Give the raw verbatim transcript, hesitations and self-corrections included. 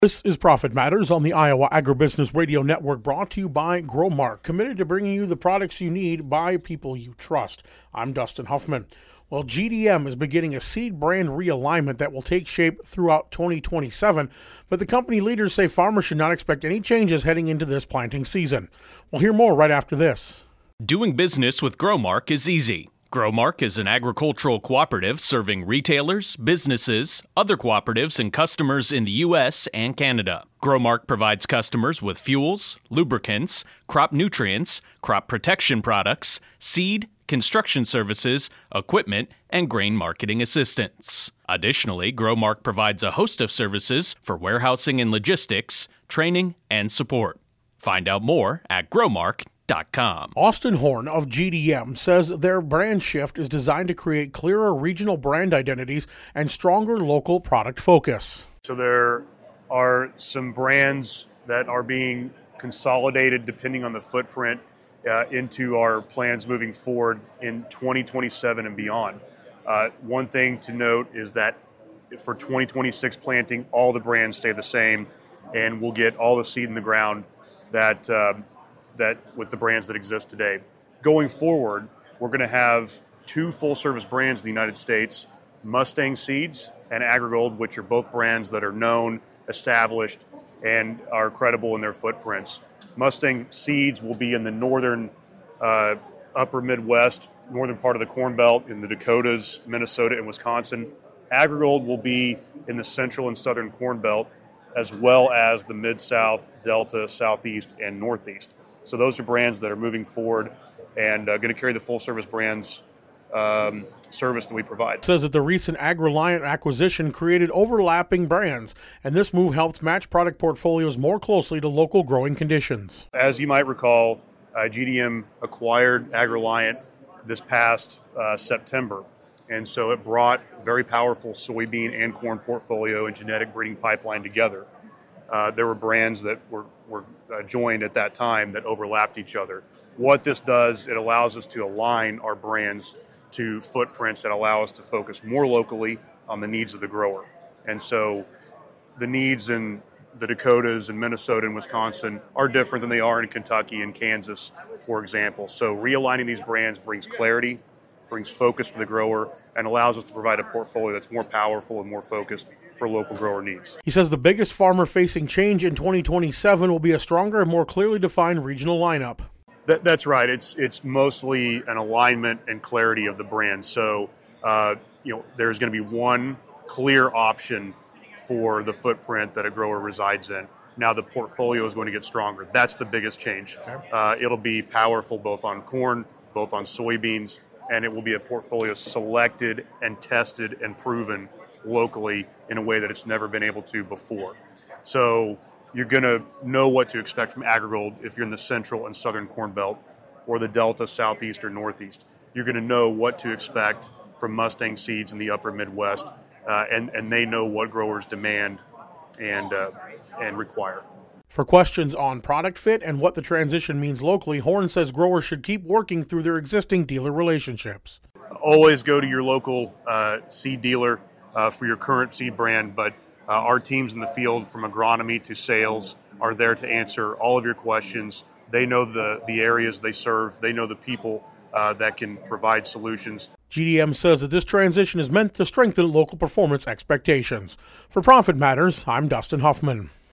This is Profit Matters on the Iowa Agribusiness Radio Network, brought to you by Growmark, committed to bringing you the products you need by people you trust. I'm Dustin Huffman. Well, G D M is beginning a seed brand realignment that will take shape throughout twenty twenty-seven, but the company leaders say farmers should not expect any changes heading into this planting season. We'll hear more right after this. Doing business with Growmark is easy. Growmark is an agricultural cooperative serving retailers, businesses, other cooperatives, and customers in the U S and Canada. Growmark provides customers with fuels, lubricants, crop nutrients, crop protection products, seed, construction services, equipment, and grain marketing assistance. Additionally, Growmark provides a host of services for warehousing and logistics, training, and support. Find out more at growmark dot com. Austin Horn of G D M says their brand shift is designed to create clearer regional brand identities and stronger local product focus. So there are some brands that are being consolidated depending on the footprint uh, into our plans moving forward in twenty twenty-seven and beyond. Uh, one thing to note is that for twenty twenty-six planting, all the brands stay the same, and we'll get all the seed in the ground that um, that with the brands that exist today. Going forward, we're going to have two full-service brands in the United States, Mustang Seeds and AgriGold, which are both brands that are known, established, and are credible in their footprints. Mustang Seeds will be in the northern, uh, upper Midwest, northern part of the Corn Belt, in the Dakotas, Minnesota, and Wisconsin. AgriGold will be in the central and southern Corn Belt, as well as the Mid-South, Delta, Southeast, and Northeast. So those are brands that are moving forward and uh, going to carry the full-service brands um, service that we provide. It says that the recent AgReliant acquisition created overlapping brands, and this move helped match product portfolios more closely to local growing conditions. As you might recall, uh, G D M acquired AgReliant this past uh, September, and so it brought very powerful soybean and corn portfolio and genetic breeding pipeline together. Uh, there were brands that were, were uh, joined at that time that overlapped each other. What this does, it allows us to align our brands to footprints that allow us to focus more locally on the needs of the grower. And so the needs in the Dakotas and Minnesota and Wisconsin are different than they are in Kentucky and Kansas, for example. So realigning these brands brings clarity, brings focus for the grower, and allows us to provide a portfolio that's more powerful and more focused for local grower needs. He says the biggest farmer-facing change in twenty twenty-seven will be a stronger and more clearly defined regional lineup. That, that's right. It's it's mostly an alignment and clarity of the brand. So, uh, you know, there's going to be one clear option for the footprint that a grower resides in. Now the portfolio is going to get stronger. That's the biggest change. Uh, it'll be powerful both on corn, both on soybeans, and it will be a portfolio selected and tested and proven locally in a way that it's never been able to before. So you're going to know what to expect from AgriGold if you're in the central and southern Corn Belt or the Delta, Southeast, or Northeast. You're going to know what to expect from Mustang Seeds in the upper Midwest, uh, and, and they know what growers demand and, uh, and require. For questions on product fit and what the transition means locally, Horn says growers should keep working through their existing dealer relationships. Always go to your local uh, seed dealer uh, for your current seed brand, but uh, our teams in the field, from agronomy to sales, are there to answer all of your questions. They know the, the areas they serve. They know the people uh, that can provide solutions. G D M says that this transition is meant to strengthen local performance expectations. For Profit Matters, I'm Dustin Huffman.